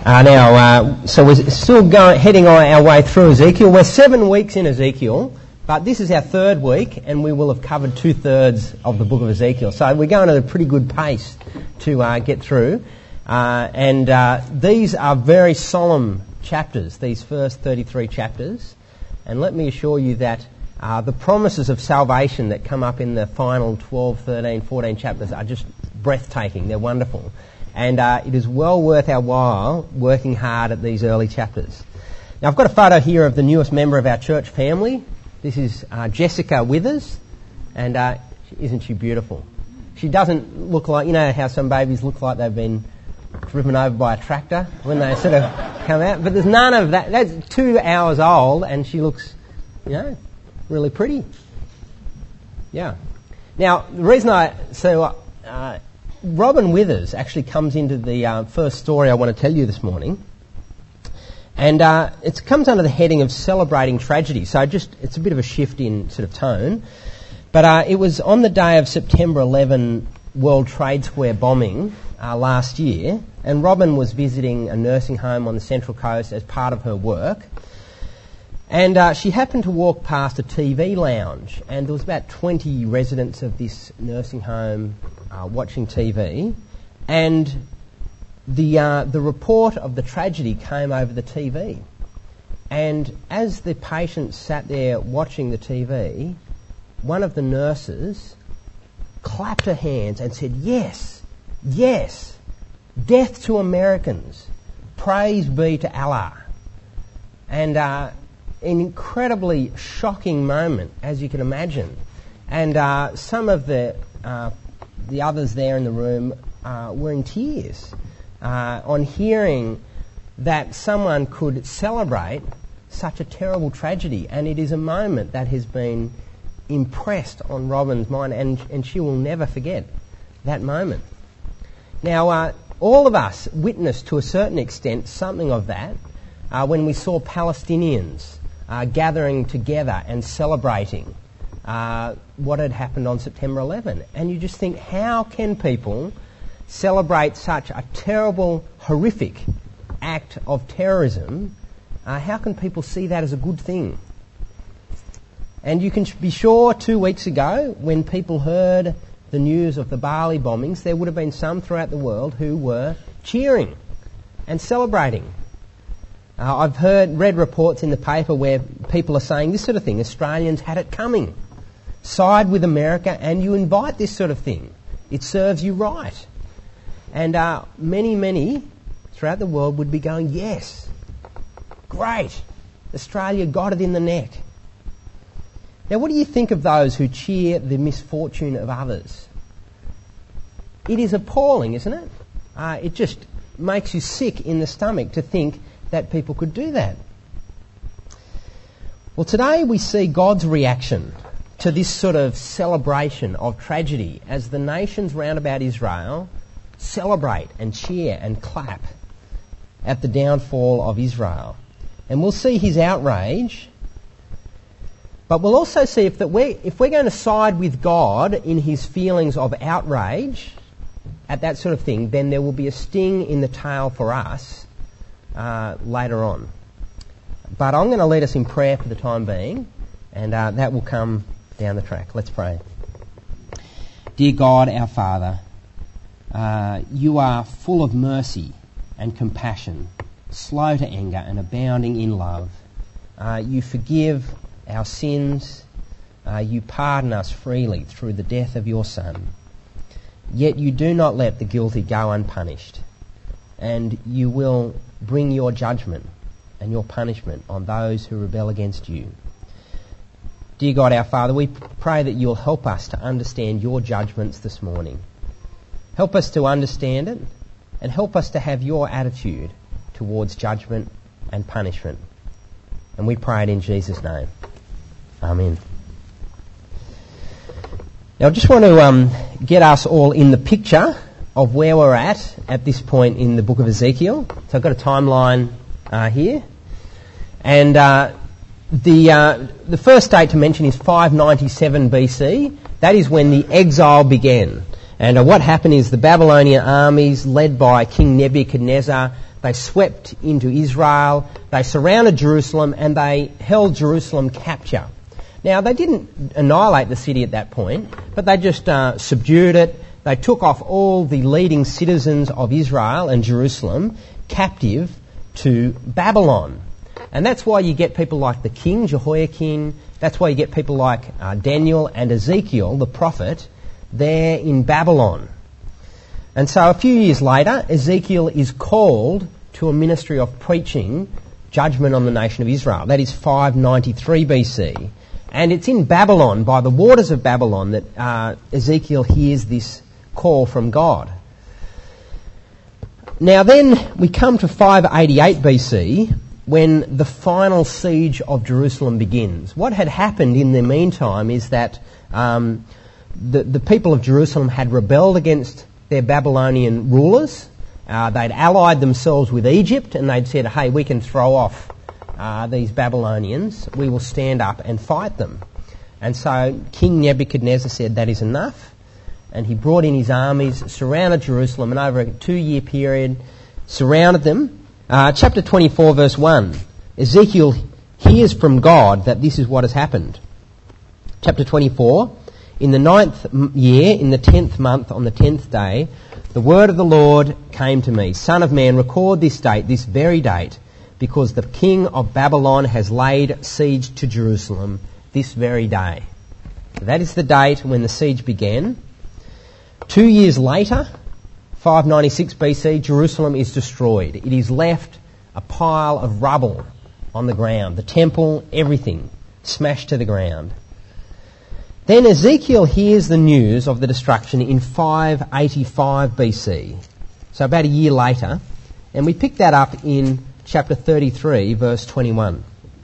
So we're still heading our way through Ezekiel. We're 7 weeks in Ezekiel, but this is our third week, and we will have covered 2/3 of the book of Ezekiel. So we're going at a pretty good pace to get through. These are very solemn chapters, these first 33 chapters. And let me assure you that the promises of salvation that come up in the final 12, 13, 14 chapters are just breathtaking. They're wonderful. And it is well worth our while working hard at these early chapters. Now, I've got a photo here of the newest member of our church family. This is Jessica Withers, and isn't she beautiful? She doesn't look like, you know how some babies look like they've been driven over by a tractor when they sort of come out, but there's none of that. That's 2 hours old, and she looks, really pretty. Yeah. Now, the reason Robin Withers actually comes into the first story I want to tell you this morning. And it comes under the heading of celebrating tragedy. So it's a bit of a shift in sort of tone. But it was on the day of September 11 World Trade Square bombing last year. And Robin was visiting a nursing home on the Central Coast as part of her work. And she happened to walk past a TV lounge, and there was about 20 residents of this nursing home watching TV, and the report of the tragedy came over the TV. And as the patients sat there watching the TV, one of the nurses clapped her hands and said, "Yes, yes, death to Americans, praise be to Allah." And an incredibly shocking moment, as you can imagine. And some of the others there in the room were in tears on hearing that someone could celebrate such a terrible tragedy. And it is a moment that has been impressed on Robin's mind, and she will never forget that moment. Now, all of us witnessed to a certain extent something of that when we saw Palestinians gathering together and celebrating what had happened on September 11. And you just think, how can people celebrate such a terrible, horrific act of terrorism? How can people see that as a good thing? And you can be sure 2 weeks ago, when people heard the news of the Bali bombings, there would have been some throughout the world who were cheering and celebrating. I've read reports in the paper where people are saying this sort of thing: Australians had it coming. Side with America and you invite this sort of thing. It serves you right. And many throughout the world would be going, yes, great, Australia got it in the neck. Now, what do you think of those who cheer the misfortune of others? It is appalling, isn't it? It just makes you sick in the stomach to think that people could do that. Well, today we see God's reaction to this sort of celebration of tragedy as the nations round about Israel celebrate and cheer and clap at the downfall of Israel. And we'll see his outrage, but we'll also see if we're going to side with God in his feelings of outrage at that sort of thing, then there will be a sting in the tail for us later on. But I'm going to lead us in prayer for the time being, and that will come down the track. Let's pray. Dear God, our Father, you are full of mercy and compassion, slow to anger and abounding in love. You forgive our sins. You pardon us freely through the death of your Son. Yet you do not let the guilty go unpunished, and you will bring your judgment and your punishment on those who rebel against you. Dear God, our Father, we pray that you'll help us to understand your judgments this morning. Help us to understand it, and help us to have your attitude towards judgment and punishment. And we pray it in Jesus' name. Amen. Now, I just want to get us all in the picture of where we're at this point in the book of Ezekiel. So I've got a timeline here. And the first date to mention is 597 BC. That is when the exile began. And what happened is the Babylonian armies, led by King Nebuchadnezzar, they swept into Israel, they surrounded Jerusalem, and they held Jerusalem capture. Now, they didn't annihilate the city at that point, but they just subdued it. They took off all the leading citizens of Israel and Jerusalem captive to Babylon. And that's why you get people like the king, Jehoiakim. That's why you get people like Daniel and Ezekiel, the prophet, there in Babylon. And so a few years later, Ezekiel is called to a ministry of preaching judgment on the nation of Israel. That is 593 BC. And it's in Babylon, by the waters of Babylon, that Ezekiel hears this call from God. Now then we come to 588 BC, when the final siege of Jerusalem begins. What had happened in the meantime is that the people of Jerusalem had rebelled against their Babylonian rulers. They'd allied themselves with Egypt, and they'd said, hey, we can throw off these Babylonians. We will stand up and fight them. And so King Nebuchadnezzar said, that is enough. And he brought in his armies, surrounded Jerusalem, and over a 2-year period surrounded them. Chapter 24, verse 1. Ezekiel hears from God that this is what has happened. Chapter 24. In the 9th year, in the 10th month, on the 10th day, the word of the Lord came to me. Son of man, record this date, this very date, because the king of Babylon has laid siege to Jerusalem this very day. That is the date when the siege began. 2 years later, 596 BC, Jerusalem is destroyed. It is left a pile of rubble on the ground. The temple, everything, smashed to the ground. Then Ezekiel hears the news of the destruction in 585 BC, so about a year later, and we pick that up in chapter 33, verse 21.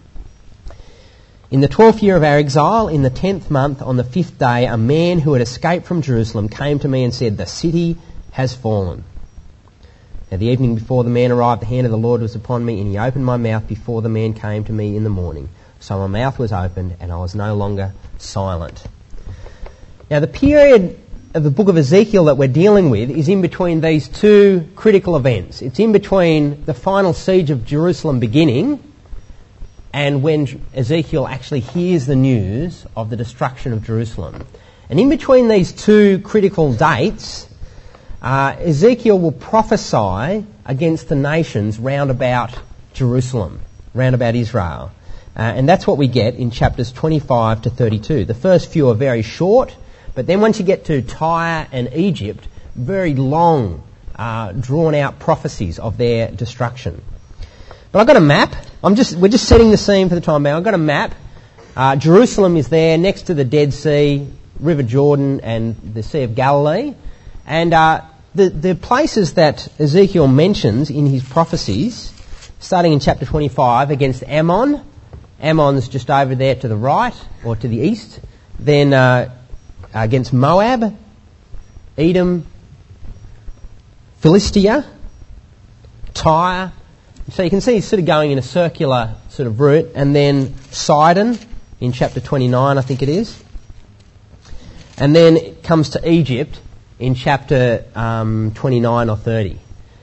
In the 12th year of our exile, in the 10th month, on the 5th day, a man who had escaped from Jerusalem came to me and said, the city has fallen. Now the evening before the man arrived, the hand of the Lord was upon me, and he opened my mouth before the man came to me in the morning. So my mouth was opened, and I was no longer silent. Now the period of the book of Ezekiel that we're dealing with is in between these two critical events. It's in between the final siege of Jerusalem beginning and when Ezekiel actually hears the news of the destruction of Jerusalem. And in between these two critical dates, Ezekiel will prophesy against the nations round about Jerusalem, round about Israel. And that's what we get in chapters 25 to 32. The first few are very short, but then once you get to Tyre and Egypt, very long, drawn-out prophecies of their destruction. But I've got a map. We're just setting the scene for the time being. I've got a map. Jerusalem is there next to the Dead Sea, River Jordan, and the Sea of Galilee. And the places that Ezekiel mentions in his prophecies, starting in chapter 25, against Ammon. Ammon's just over there to the right, or to the east. Then against Moab, Edom, Philistia, Tyre. So you can see he's sort of going in a circular sort of route. And then Sidon in chapter 29, I think it is. And then it comes to Egypt in chapter 29 or 30.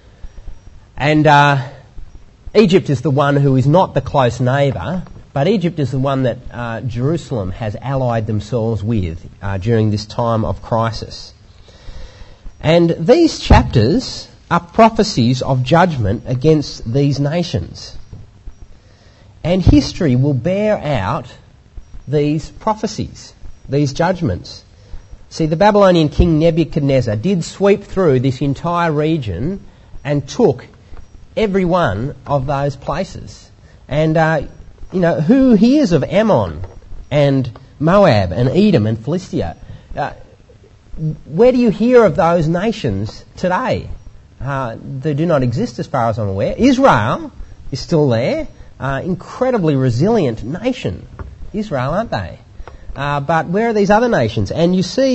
And Egypt is the one who is not the close neighbour, but Egypt is the one that Jerusalem has allied themselves with during this time of crisis. And these chapters are prophecies of judgment against these nations. And history will bear out these prophecies, these judgments. See, the Babylonian king Nebuchadnezzar did sweep through this entire region and took every one of those places. And, who hears of Ammon and Moab and Edom and Philistia? Where do you hear of those nations today? They do not exist as far as I'm aware. Israel is still there. Incredibly resilient nation. Israel, aren't they? But where are these other nations? And you see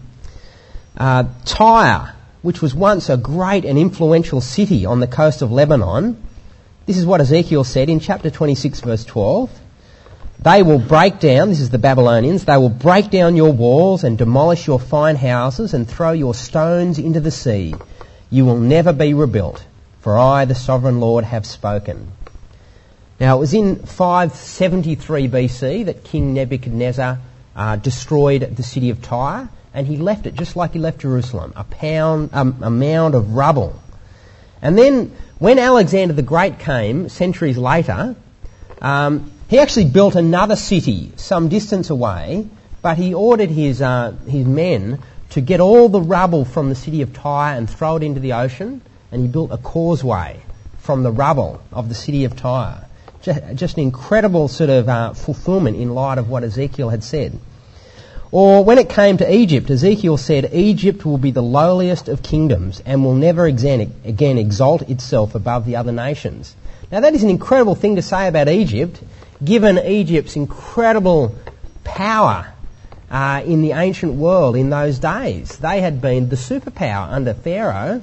Tyre, which was once a great and influential city on the coast of Lebanon. This is what Ezekiel said in chapter 26, verse 12. They will break down, this is the Babylonians, they will break down your walls and demolish your fine houses and throw your stones into the sea. You will never be rebuilt, for I, the sovereign Lord, have spoken. Now, it was in 573 BC that King Nebuchadnezzar destroyed the city of Tyre, and he left it just like he left Jerusalem, a mound of rubble. And then, when Alexander the Great came, centuries later, he actually built another city some distance away, but he ordered his men to get all the rubble from the city of Tyre and throw it into the ocean, and he built a causeway from the rubble of the city of Tyre. Just an incredible sort of fulfilment in light of what Ezekiel had said. Or when it came to Egypt, Ezekiel said, Egypt will be the lowliest of kingdoms and will never again exalt itself above the other nations. Now that is an incredible thing to say about Egypt, given Egypt's incredible power in the ancient world in those days. They had been the superpower under Pharaoh.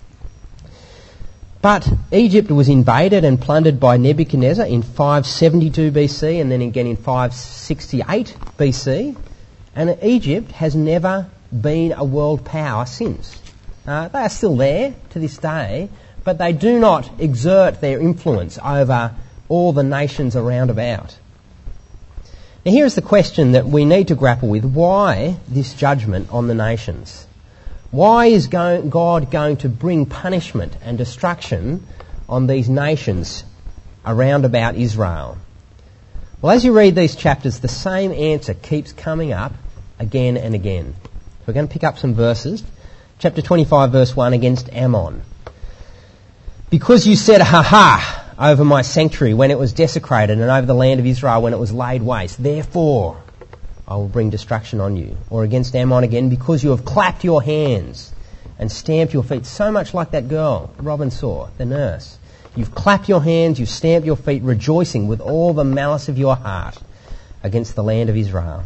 But Egypt was invaded and plundered by Nebuchadnezzar in 572 BC and then again in 568 BC. And Egypt has never been a world power since. They are still there to this day, but they do not exert their influence over all the nations around about. Now here is the question that we need to grapple with. Why this judgment on the nations? Why is God going to bring punishment and destruction on these nations around about Israel? Well, as you read these chapters, the same answer keeps coming up again and again. We're going to pick up some verses. Chapter 25, verse 1, against Ammon. Because you said, ha-ha, over my sanctuary when it was desecrated and over the land of Israel when it was laid waste, therefore I will bring destruction on you. Or against Ammon again, because you have clapped your hands and stamped your feet, so much like that girl Robin saw, the nurse. You've clapped your hands, you've stamped your feet, rejoicing with all the malice of your heart against the land of Israel.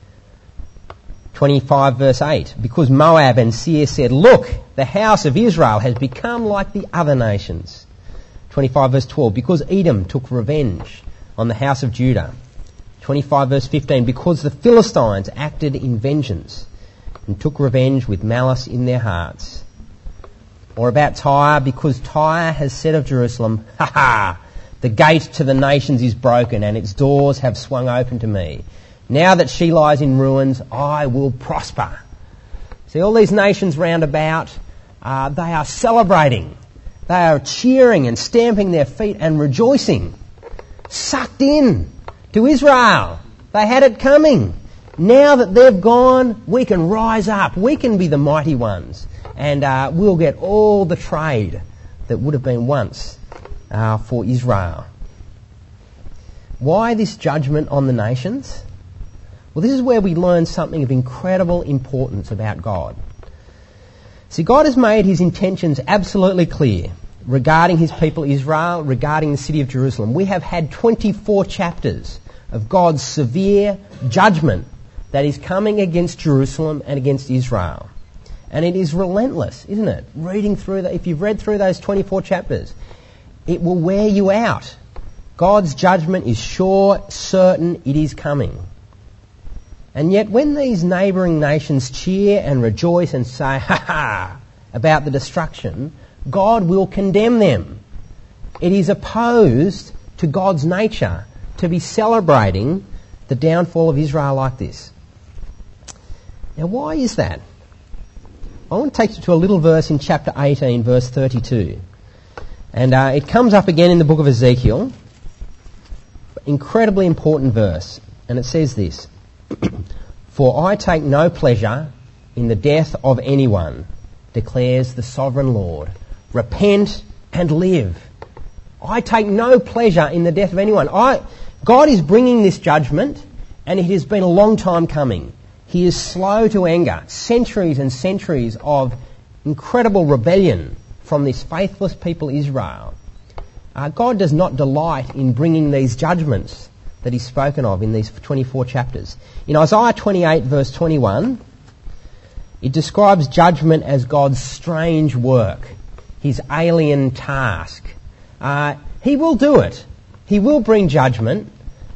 25 verse 8, because Moab and Seir said, look, the house of Israel has become like the other nations. 25 verse 12, because Edom took revenge on the house of Judah. 25 verse 15, because the Philistines acted in vengeance and took revenge with malice in their hearts. Or about Tyre, because Tyre has said of Jerusalem, ha ha, the gate to the nations is broken and its doors have swung open to me. Now that she lies in ruins, I will prosper. See, all these nations round about, they are celebrating. They are cheering and stamping their feet and rejoicing. Sucked in to Israel. They had it coming. Now that they've gone, we can rise up. We can be the mighty ones. And we'll get all the trade that would have been once for Israel. Why this judgment on the nations? Well, this is where we learn something of incredible importance about God. See, God has made his intentions absolutely clear regarding his people Israel, regarding the city of Jerusalem. We have had 24 chapters of God's severe judgment that is coming against Jerusalem and against Israel. And it is relentless, isn't it? Reading through that, if you've read through those 24 chapters, it will wear you out. God's judgment is sure, certain, it is coming. And yet when these neighbouring nations cheer and rejoice and say, ha ha, about the destruction, God will condemn them. It is opposed to God's nature to be celebrating the downfall of Israel like this. Now why is that? I want to take you to a little verse in chapter 18, verse 32. And it comes up again in the book of Ezekiel. Incredibly important verse. And it says this, for I take no pleasure in the death of anyone, declares the sovereign Lord. Repent and live. I take no pleasure in the death of anyone. God is bringing this judgment, and it has been a long time coming. He is slow to anger. Centuries and centuries of incredible rebellion from this faithless people Israel. God does not delight in bringing these judgments that he's spoken of in these 24 chapters. In Isaiah 28 verse 21, it describes judgment as God's strange work, his alien task. He will do it. He will bring judgment,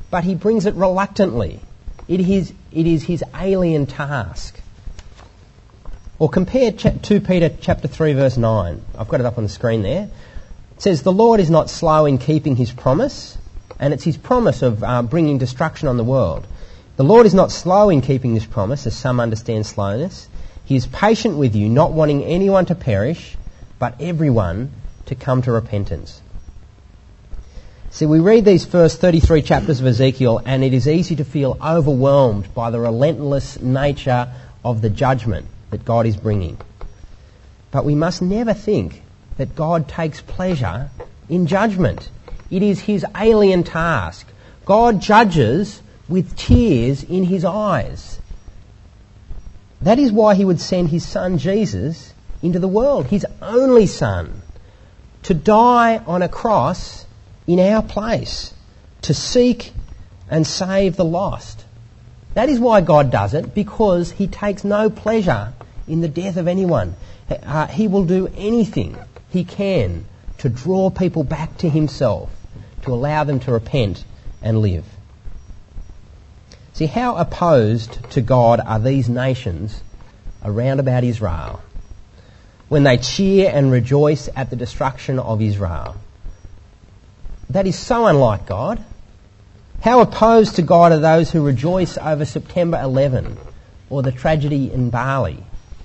but he brings it reluctantly. It is his alien task. Or compare 2 Peter chapter 3 verse 9. I've got it up on the screen there. It says, "The Lord is not slow in keeping his promise," and it's his promise of bringing destruction on the world. "The Lord is not slow in keeping this promise, as some understand slowness. He is patient with you, not wanting anyone to perish, but everyone to come to repentance." See, we read these first 33 chapters of Ezekiel, and it is easy to feel overwhelmed by the relentless nature of the judgment that God is bringing. But we must never think that God takes pleasure in judgment. It is his alien task. God judges with tears in his eyes. That is why he would send his son Jesus into the world, his only son, to die on a cross in our place, to seek and save the lost. That is why God does it, because he takes no pleasure in the death of anyone. He will do anything he can to draw people back to himself, to allow them to repent and live. See, how opposed to God are these nations around about Israel when they cheer and rejoice at the destruction of Israel? That is so unlike God. How opposed to God are those who rejoice over September 11 or the tragedy in Bali?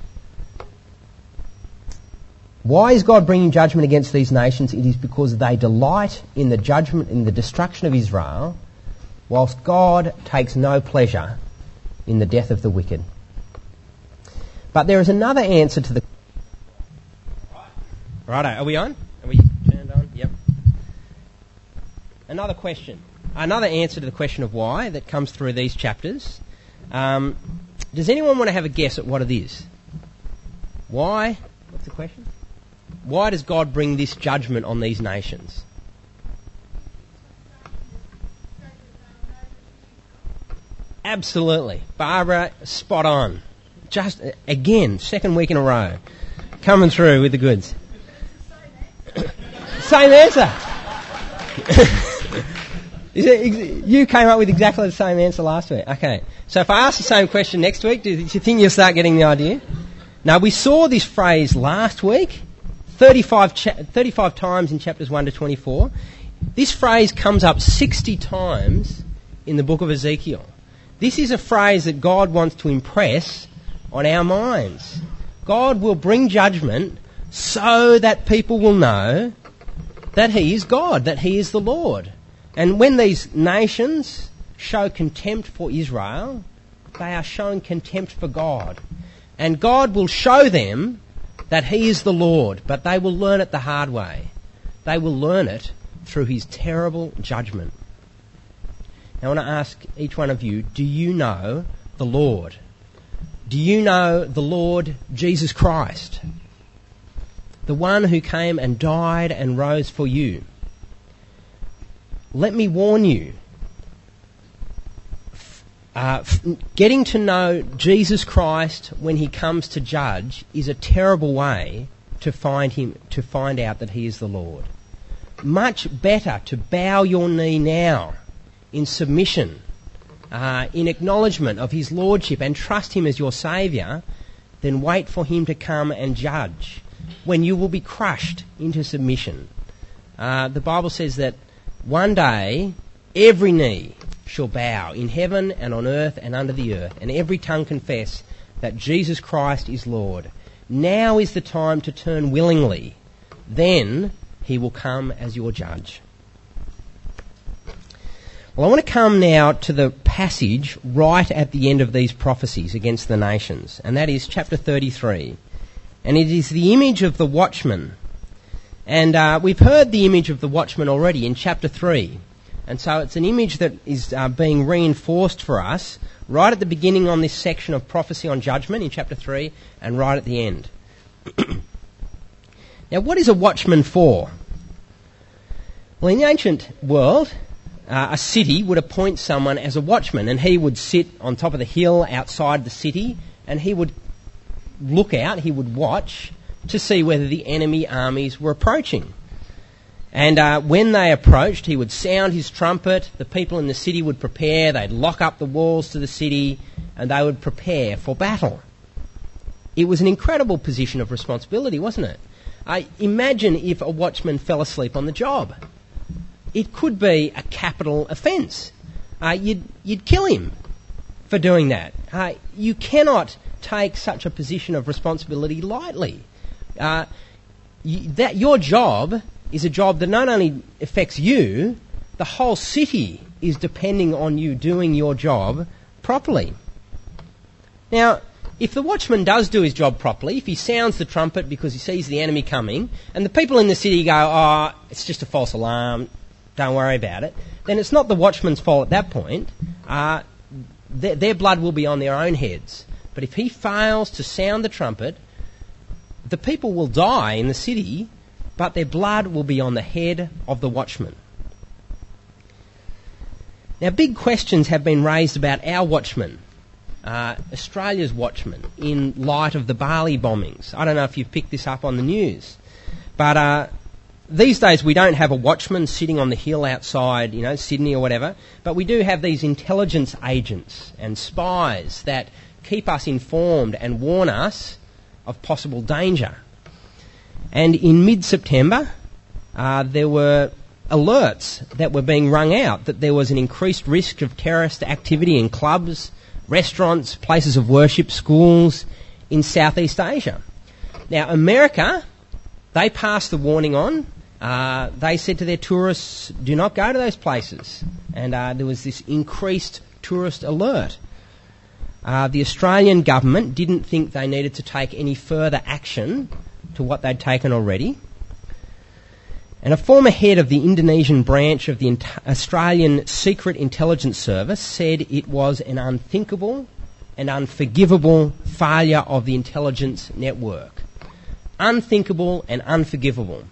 Why is God bringing judgment against these nations? It is because they delight in the judgment, in the destruction of Israel, whilst God takes no pleasure in the death of the wicked. But there is another answer to the... Righto, are we on? Are we turned on? Yep. Another question. Another answer to the question of why that comes through these chapters. Does anyone want to have a guess at what it is? Why? What's the question? Why does God bring this judgment on these nations? Absolutely. Barbara, spot on. Just, again, second week in a row. Coming through with the goods. Same answer. You came up with exactly the same answer last week. Okay. So if I ask the same question next week, do you think you'll start getting the idea? Now, we saw this phrase last week, 35 times in chapters 1 to 24. This phrase comes up 60 times in the book of Ezekiel. This is a phrase that God wants to impress on our minds. God will bring judgment so that people will know that he is God, that he is the Lord. And when these nations show contempt for Israel, they are showing contempt for God. And God will show them that he is the Lord, but they will learn it the hard way. They will learn it through his terrible judgment. Now I want to ask each one of you, do you know the Lord? Do you know the Lord Jesus Christ? The one who came and died and rose for you. Let me warn you, getting to know Jesus Christ when he comes to judge is a terrible way to find out that he is the Lord. Much better to bow your knee now in submission, in acknowledgement of his lordship, and trust him as your saviour, than wait for him to come and judge, when you will be crushed into submission. The Bible says that one day every knee shall bow in heaven and on earth and under the earth, and every tongue confess that Jesus Christ is Lord. Now is the time to turn willingly. Then he will come as your judge. Well, I want to come now to the passage right at the end of these prophecies against the nations, and that is chapter 33. And it is the image of the watchman. And we've heard the image of the watchman already in chapter 3. And so it's an image that is being reinforced for us right at the beginning on this section of prophecy on judgment in chapter 3 and right at the end. Now, what is a watchman for? Well, in the ancient world, a city would appoint someone as a watchman, and he would sit on top of the hill outside the city, and he would look out, he would watch to see whether the enemy armies were approaching. And when they approached, he would sound his trumpet. The people in the city would prepare. They'd lock up the walls to the city, and they would prepare for battle. It was an incredible position of responsibility, wasn't it? Imagine if a watchman fell asleep on the job. It could be a capital offence. You'd kill him for doing that. You cannot take such a position of responsibility lightly. Your job is a job that not only affects you, the whole city is depending on you doing your job properly. Now, if the watchman does do his job properly, if he sounds the trumpet because he sees the enemy coming, and the people in the city go, oh, it's just a false alarm, don't worry about it, then it's not the watchman's fault at that point. Their blood will be on their own heads. But if he fails to sound the trumpet, the people will die in the city, but their blood will be on the head of the watchman. Now, big questions have been raised about our watchmen, Australia's watchmen, in light of the Bali bombings. I don't know if you've picked this up on the news, but these days we don't have a watchman sitting on the hill outside, Sydney or whatever, but we do have these intelligence agents and spies that keep us informed and warn us of possible danger. And in mid-September, there were alerts that were being rung out that there was an increased risk of terrorist activity in clubs, restaurants, places of worship, schools in Southeast Asia. Now, America, they passed the warning on. They said to their tourists, do not go to those places. And there was this increased tourist alert. The Australian government didn't think they needed to take any further action to what they'd taken already. And a former head of the Indonesian branch of the Australian Secret Intelligence Service said it was an unthinkable and unforgivable failure of the intelligence network. Unthinkable and unforgivable.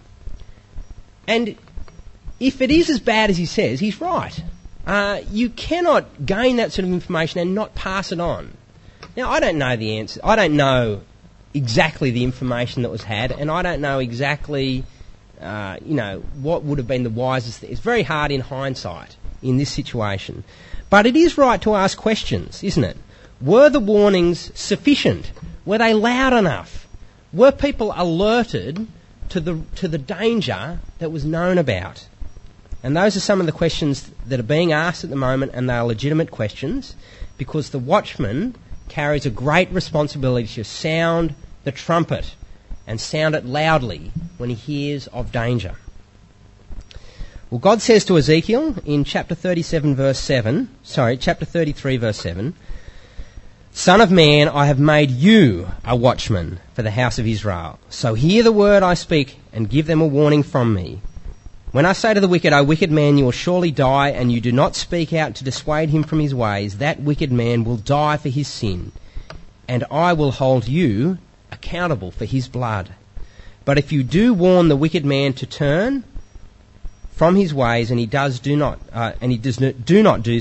And if it is as bad as he says, he's right. You cannot gain that sort of information and not pass it on. Now, I don't know the answer. I don't know exactly the information that was had, and I don't know exactly, what would have been the wisest thing. It's very hard in hindsight in this situation. But it is right to ask questions, isn't it? Were the warnings sufficient? Were they loud enough? Were people alerted to the danger that was known about? And those are some of the questions that are being asked at the moment, and they are legitimate questions, because the watchman carries a great responsibility to sound the trumpet and sound it loudly when he hears of danger. Well, God says to Ezekiel in chapter 33 verse 7, Son of man, I have made you a watchman for the house of Israel. So hear the word I speak and give them a warning from me. When I say to the wicked, O wicked man, you will surely die, and you do not speak out to dissuade him from his ways, that wicked man will die for his sin, and I will hold you accountable for his blood. But if you do warn the wicked man to turn from his ways, and he does not do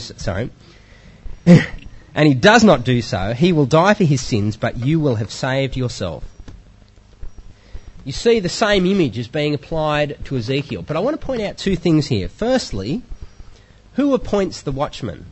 so, he will die for his sins, but you will have saved yourself. You see the same image is being applied to Ezekiel. But I want to point out two things here. Firstly, who appoints the watchman?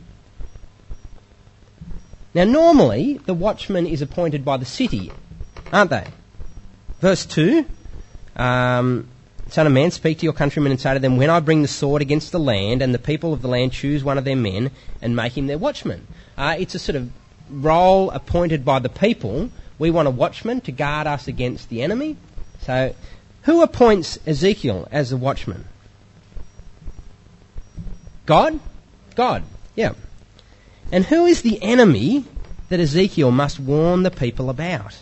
Now, normally, the watchman is appointed by the city, aren't they? Verse 2, Son of man, speak to your countrymen and say to them, when I bring the sword against the land, and the people of the land choose one of their men and make him their watchman. It's a sort of role appointed by the people. We want a watchman to guard us against the enemy. So, who appoints Ezekiel as the watchman? God? God, yeah. And who is the enemy that Ezekiel must warn the people about?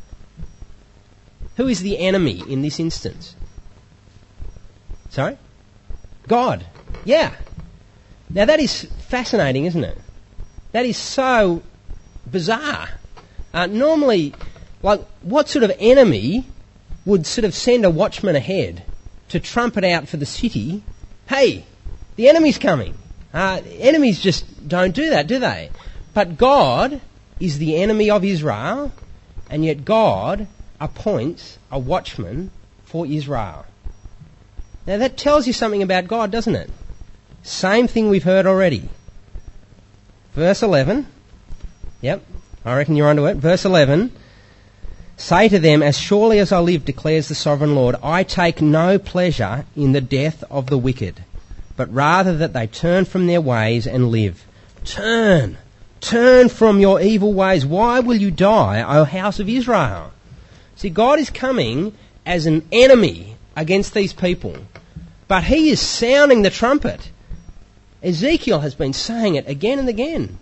Who is the enemy in this instance? Sorry? God. Yeah. Now that is fascinating, isn't it? That is so bizarre. Normally, what sort of enemy would sort of send a watchman ahead to trumpet out for the city, hey, the enemy's coming. Enemies just don't do that, do they? But God is the enemy of Israel, and yet God appoints a watchman for Israel. Now that tells you something about God, doesn't it? Same thing we've heard already. Verse 11. Yep, I reckon you're onto it. Verse 11. Say to them, as surely as I live, declares the sovereign Lord, I take no pleasure in the death of the wicked, but rather that they turn from their ways and live. Turn from your evil ways. Why will you die, O house of Israel? See, God is coming as an enemy against these people, but he is sounding the trumpet. Ezekiel has been saying it again and again.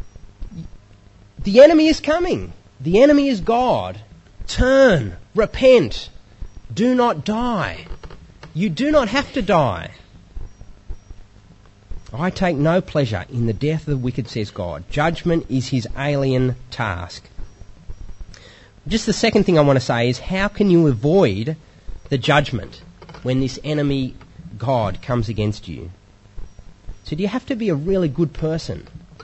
The enemy is coming. The enemy is God. Turn, repent, do not die. You do not have to die. I take no pleasure in the death of the wicked, says God. Judgment is his alien task. Just the second thing I want to say is, how can you avoid the judgment when this enemy God comes against you? So do you have to be a really good person?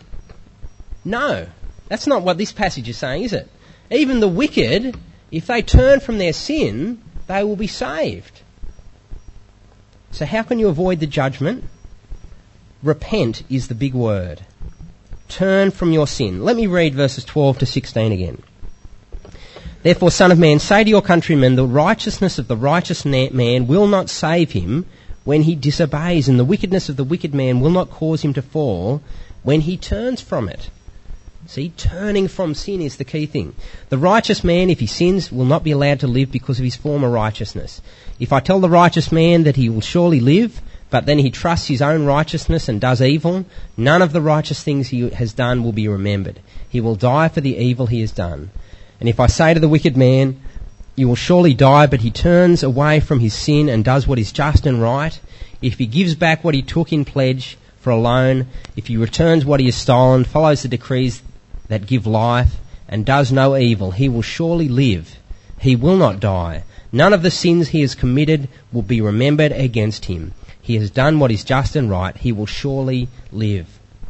No, that's not what this passage is saying, is it? Even the wicked, if they turn from their sin, they will be saved. So how can you avoid the judgment? Repent is the big word. Turn from your sin. Let me read verses 12 to 16 again. Therefore, son of man, say to your countrymen, the righteousness of the righteous man will not save him when he disobeys, and the wickedness of the wicked man will not cause him to fall when he turns from it. See, turning from sin is the key thing. The righteous man, if he sins, will not be allowed to live because of his former righteousness. If I tell the righteous man that he will surely live, but then he trusts his own righteousness and does evil, none of the righteous things he has done will be remembered. He will die for the evil he has done. And if I say to the wicked man, you will surely die, but he turns away from his sin and does what is just and right, if he gives back what he took in pledge for a loan, if he returns what he has stolen, follows the decrees that give life, and does no evil, he will surely live. He will not die. None of the sins he has committed will be remembered against him. He has done what is just and right. He will surely live.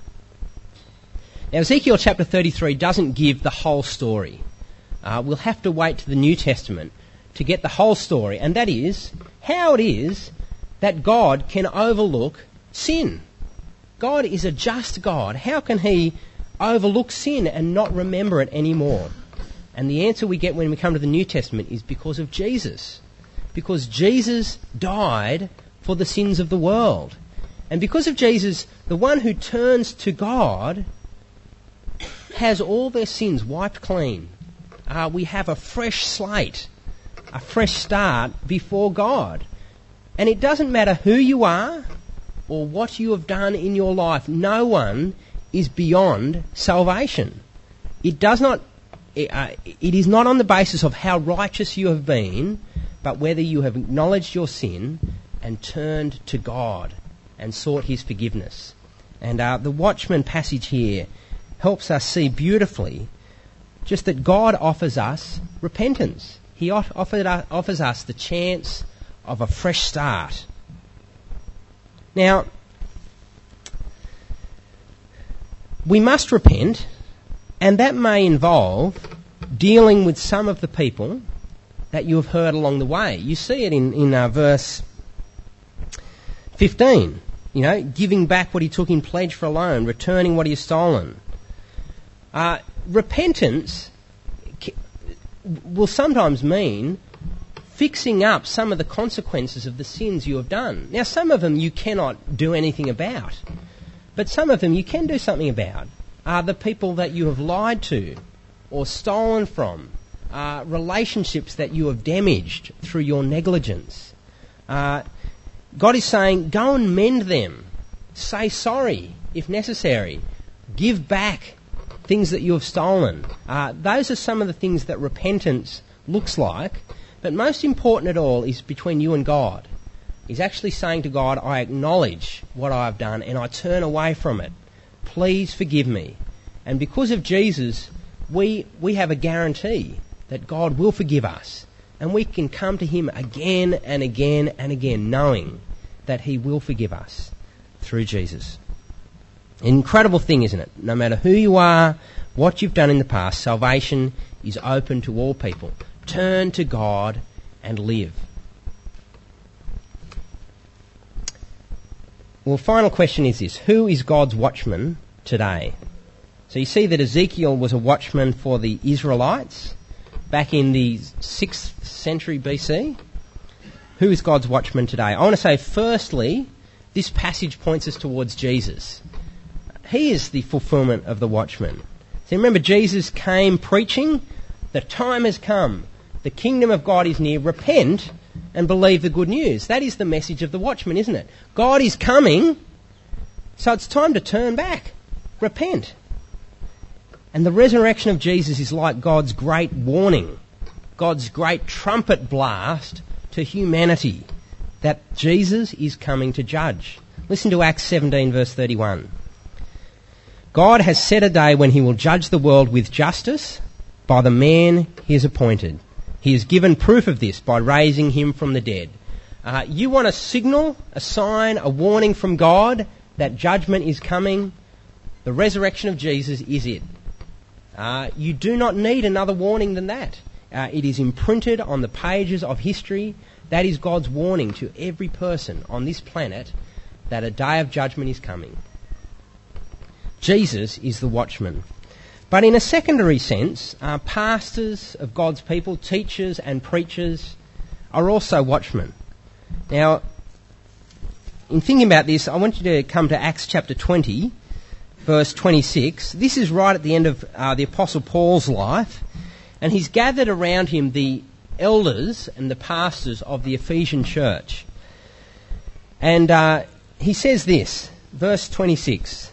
Now, Ezekiel chapter 33 doesn't give the whole story. We'll have to wait to the New Testament to get the whole story, and that is how it is that God can overlook sin. God is a just God. How can he overlook sin and not remember it anymore? And the answer we get when we come to the New Testament is because of Jesus. Because Jesus died for the sins of the world. And because of Jesus, the one who turns to God has all their sins wiped clean. We have a fresh slate, a fresh start before God. And it doesn't matter who you are or what you have done in your life. No one is beyond salvation. It is not on the basis of how righteous you have been, but whether you have acknowledged your sin and turned to God and sought his forgiveness. And the Watchman passage here helps us see beautifully just that God offers us repentance. He offers us the chance of a fresh start. Now, we must repent, and that may involve dealing with some of the people that you have heard along the way. You see it in verse 15, giving back what he took in pledge for a loan, returning what he has stolen. Repentance will sometimes mean fixing up some of the consequences of the sins you have done. Now, some of them you cannot do anything about, but some of them you can do something about. The people that you have lied to or stolen from, relationships that you have damaged through your negligence. God is saying, go and mend them. Say sorry if necessary. Give back things that you have stolen. Those are some of the things that repentance looks like. But most important at all is between you and God. He's actually saying to God, I acknowledge what I have done and I turn away from it. Please forgive me. And because of Jesus, we have a guarantee that God will forgive us. And we can come to him again and again and again, knowing that he will forgive us through Jesus. An incredible thing, isn't it? No matter who you are, what you've done in the past, salvation is open to all people. Turn to God and live. Well, final question is this: who is God's watchman today? So you see that Ezekiel was a watchman for the Israelites back in the 6th century BC. Who is God's watchman today? I want to say, firstly, this passage points us towards Jesus. He is the fulfillment of the watchman. So remember, Jesus came preaching, the time has come, the kingdom of God is near, repent and believe the good news. That is the message of the watchman, isn't it? God is coming, so it's time to turn back, repent. And the resurrection of Jesus is like God's great warning, God's great trumpet blast to humanity that Jesus is coming to judge. Listen to Acts 17 verse 31. God has set a day when he will judge the world with justice by the man he has appointed. He has given proof of this by raising him from the dead. You want a signal, a sign, a warning from God that judgment is coming? The resurrection of Jesus is it. You do not need another warning than that. It is imprinted on the pages of history. That is God's warning to every person on this planet that a day of judgment is coming. Jesus is the watchman. But in a secondary sense, pastors of God's people, teachers and preachers are also watchmen. Now, in thinking about this, I want you to come to Acts chapter 20, verse 26. This is right at the end of the Apostle Paul's life, and he's gathered around him the elders and the pastors of the Ephesian church. And he says this, verse 26.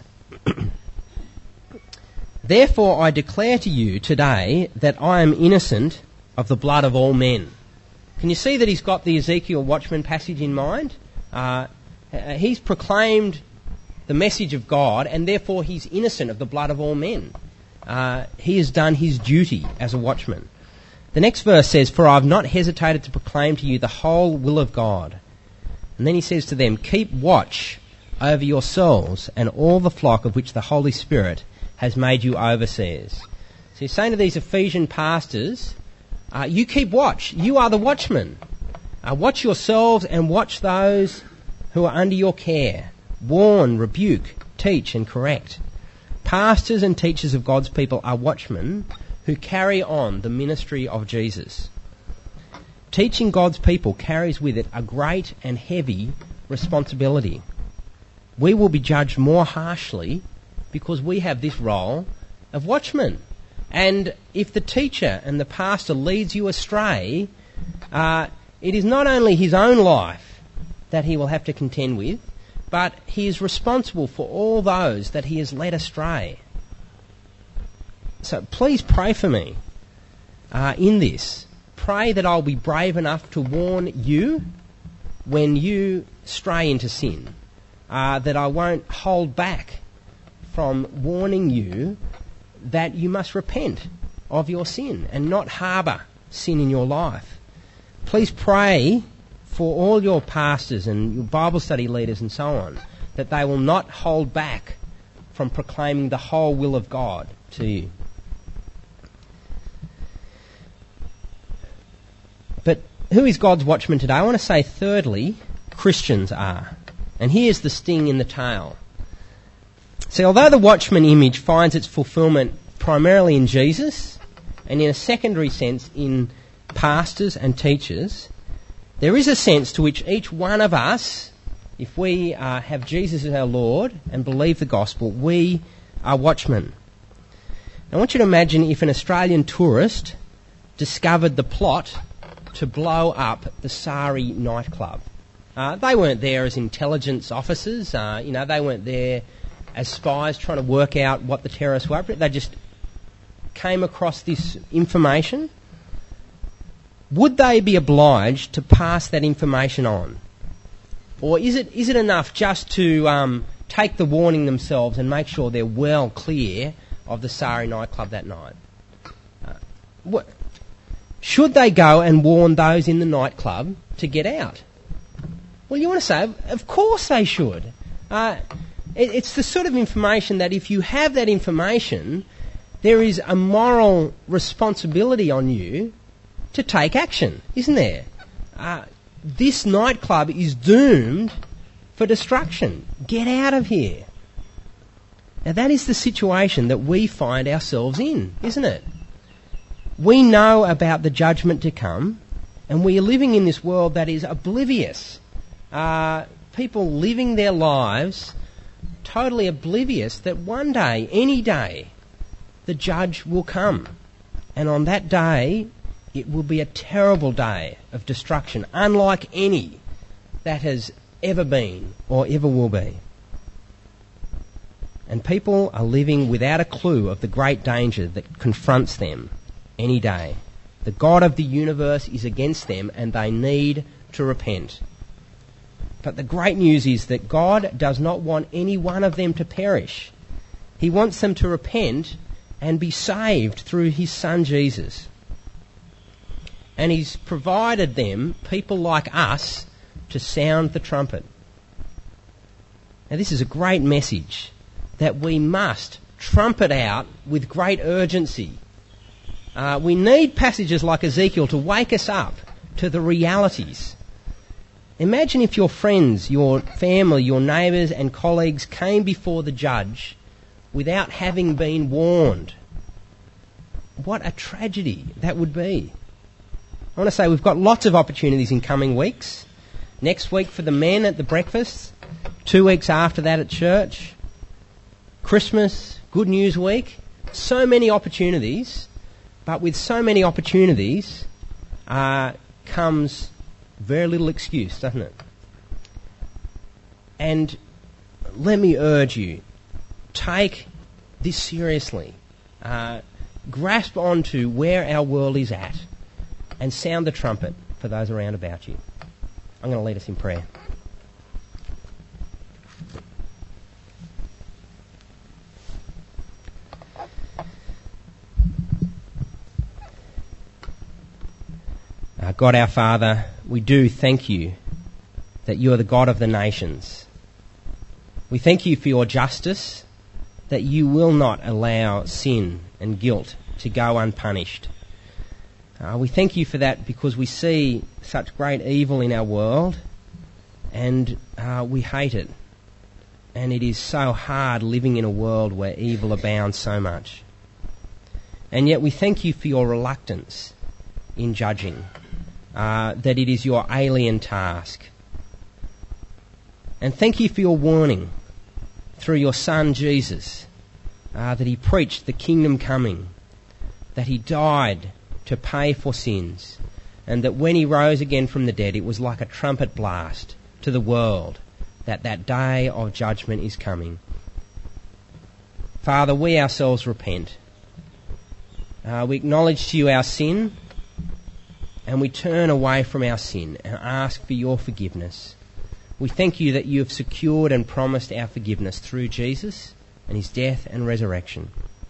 Therefore I declare to you today that I am innocent of the blood of all men. Can you see that he's got the Ezekiel watchman passage in mind? He's proclaimed the message of God, and therefore he's innocent of the blood of all men. He has done his duty as a watchman. The next verse says, for I have not hesitated to proclaim to you the whole will of God. And then he says to them, keep watch over yourselves and all the flock of which the Holy Spirit has made you overseers. So he's saying to these Ephesian pastors, you keep watch. You are the watchmen. Watch yourselves and watch those who are under your care. Warn, rebuke, teach and correct. Pastors and teachers of God's people are watchmen who carry on the ministry of Jesus. Teaching God's people carries with it a great and heavy responsibility. We will be judged more harshly because we have this role of watchman. And if the teacher and the pastor leads you astray, it is not only his own life that he will have to contend with, but he is responsible for all those that he has led astray. So please pray for me in this. Pray that I'll be brave enough to warn you when you stray into sin, that I won't hold back from warning you that you must repent of your sin and not harbour sin in your life. Please pray for all your pastors and your Bible study leaders and so on, that they will not hold back from proclaiming the whole will of God to you. But who is God's watchman today? I want to say thirdly, Christians are. And here's the sting in the tail. See, although the watchman image finds its fulfilment primarily in Jesus, and in a secondary sense in pastors and teachers, there is a sense to which each one of us, if we have Jesus as our Lord and believe the gospel, we are watchmen. Now, I want you to imagine if an Australian tourist discovered the plot to blow up the Sari nightclub. They weren't there as intelligence officers. They weren't there as spies trying to work out what the terrorists were. They just came across this information. Would they be obliged to pass that information on? Or is it enough just to take the warning themselves and make sure they're well clear of the Sari nightclub that night? Should they go and warn those in the nightclub to get out? Well, you want to say, of course they should. It's the sort of information that if you have that information, there is a moral responsibility on you to take action, isn't there? This nightclub is doomed for destruction. Get out of here. Now that is the situation that we find ourselves in, isn't it? We know about the judgment to come, and we are living in this world that is oblivious. People living their lives totally oblivious that one day, any day, the judge will come. And on that day, it will be a terrible day of destruction, unlike any that has ever been or ever will be. And people are living without a clue of the great danger that confronts them any day. The God of the universe is against them and they need to repent. But the great news is that God does not want any one of them to perish. He wants them to repent and be saved through his Son Jesus. And he's provided them, people like us, to sound the trumpet. Now this is a great message that we must trumpet out with great urgency. We need passages like Ezekiel to wake us up to the realities. Imagine if your friends, your family, your neighbours and colleagues came before the judge without having been warned. What a tragedy that would be. I want to say we've got lots of opportunities in coming weeks. Next week for the men at the breakfast, 2 weeks after that at church, Christmas, Good News Week. So many opportunities, but with so many opportunities comes very little excuse, doesn't it? And let me urge you, take this seriously. Grasp onto where our world is at and sound the trumpet for those around about you. I'm going to lead us in prayer. God our Father, we do thank you that you are the God of the nations. We thank you for your justice, that you will not allow sin and guilt to go unpunished. We thank you for that because we see such great evil in our world and we hate it. And it is so hard living in a world where evil abounds so much. And yet we thank you for your reluctance in judging. That it is your alien task. And thank you for your warning through your Son Jesus, that he preached the kingdom coming, that he died to pay for sins, and that when he rose again from the dead it was like a trumpet blast to the world that that day of judgment is coming. Father, we ourselves repent. We acknowledge to you our sin, and we turn away from our sin and ask for your forgiveness. We thank you that you have secured and promised our forgiveness through Jesus and his death and resurrection.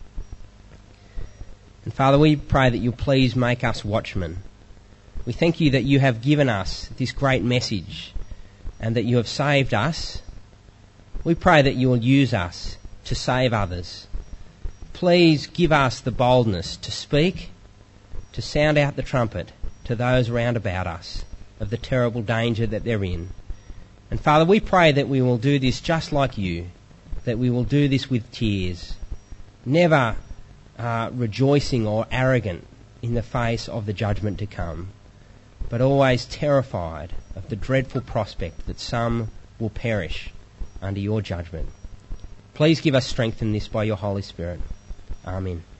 And Father, we pray that you'll please make us watchmen. We thank you that you have given us this great message and that you have saved us. We pray that you will use us to save others. Please give us the boldness to speak, to sound out the trumpet to those round about us of the terrible danger that they're in. And Father, we pray that we will do this just like you, that we will do this with tears, never rejoicing or arrogant in the face of the judgment to come, but always terrified of the dreadful prospect that some will perish under your judgment. Please give us strength in this by your Holy Spirit. Amen.